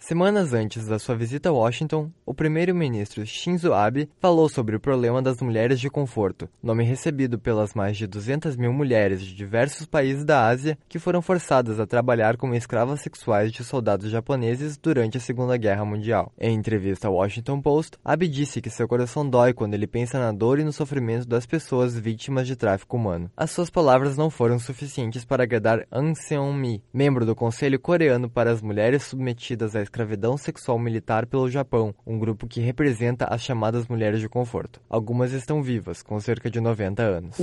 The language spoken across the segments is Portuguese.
Semanas antes da sua visita a Washington, o primeiro-ministro Shinzo Abe falou sobre o problema das mulheres de conforto, nome recebido pelas mais de 200 mil mulheres de diversos países da Ásia que foram forçadas a trabalhar como escravas sexuais de soldados japoneses durante a Segunda Guerra Mundial. Em entrevista ao Washington Post, Abe disse que seu coração dói quando ele pensa na dor e no sofrimento das pessoas vítimas de tráfico humano. As suas palavras não foram suficientes para agradar Ahn Seon-mi, membro do Conselho Coreano para as Mulheres Submetidas à Escravidão Sexual Militar pelo Japão, um grupo que representa as chamadas mulheres de conforto. Algumas estão vivas, com cerca de 90 anos.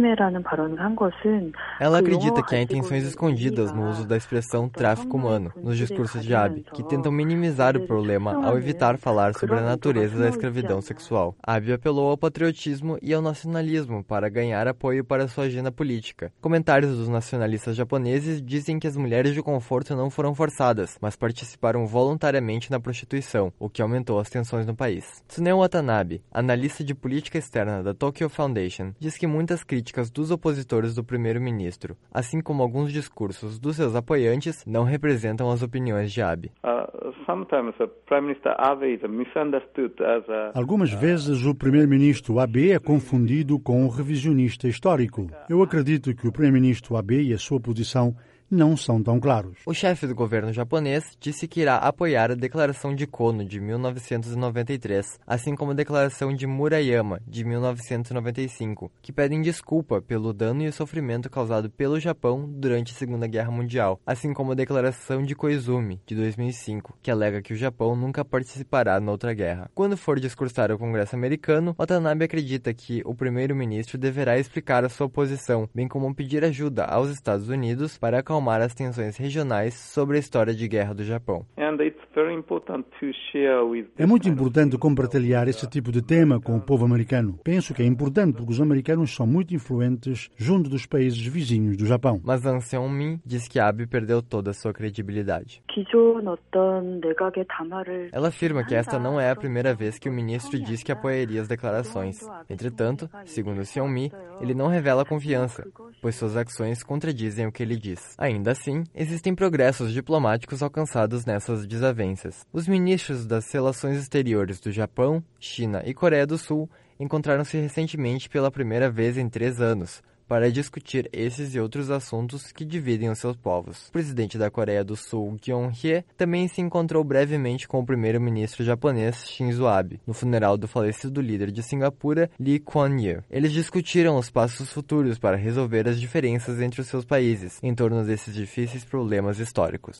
Ela acredita que há intenções escondidas no uso da expressão tráfico humano nos discursos de Abe, que tentam minimizar o problema ao evitar falar sobre a natureza da escravidão sexual. Abe apelou ao patriotismo e ao nacionalismo para ganhar apoio para sua agenda política. Comentários dos nacionalistas japoneses dizem que as mulheres de conforto não foram forçadas, mas participaram voluntariamente na prostituição, o que aumentou as tensões no país. Tsuneo Watanabe, analista de política externa da Tokyo Foundation, diz que muitas críticas dos opositores do primeiro-ministro, assim como alguns discursos dos seus apoiantes, não representam as opiniões de Abe. Algumas vezes o primeiro-ministro Abe é confundido com um revisionista histórico. Eu acredito que o primeiro-ministro Abe e a sua posição não são tão claros. O chefe do governo japonês disse que irá apoiar a Declaração de Kono de 1993, assim como a Declaração de Murayama de 1995, que pedem desculpa pelo dano e o sofrimento causado pelo Japão durante a Segunda Guerra Mundial, assim como a Declaração de Koizumi de 2005, que alega que o Japão nunca participará noutra guerra. Quando for discursar ao Congresso americano, Watanabe acredita que o primeiro-ministro deverá explicar a sua posição, bem como pedir ajuda aos Estados Unidos para acalmar as tensões regionais sobre a história de guerra do Japão. É muito importante compartilhar esse tipo de tema com o povo americano. Penso que é importante porque os americanos são muito influentes junto dos países vizinhos do Japão. Mas Ahn Seon-mi diz que Abe perdeu toda a sua credibilidade. Ela afirma que esta não é a primeira vez que o ministro diz que apoiaria as declarações. Entretanto, segundo Seon-mi, ele não revela confiança, pois suas ações contradizem o que ele diz. Ainda assim, existem progressos diplomáticos alcançados nessas desavenças. Os ministros das Relações Exteriores do Japão, China e Coreia do Sul encontraram-se recentemente pela primeira vez em 3 anos, para discutir esses e outros assuntos que dividem os seus povos. O presidente da Coreia do Sul, Kyung-hye, também se encontrou brevemente com o primeiro-ministro japonês Shinzo Abe, no funeral do falecido líder de Singapura, Lee Kuan Yew. Eles discutiram os passos futuros para resolver as diferenças entre os seus países, em torno desses difíceis problemas históricos.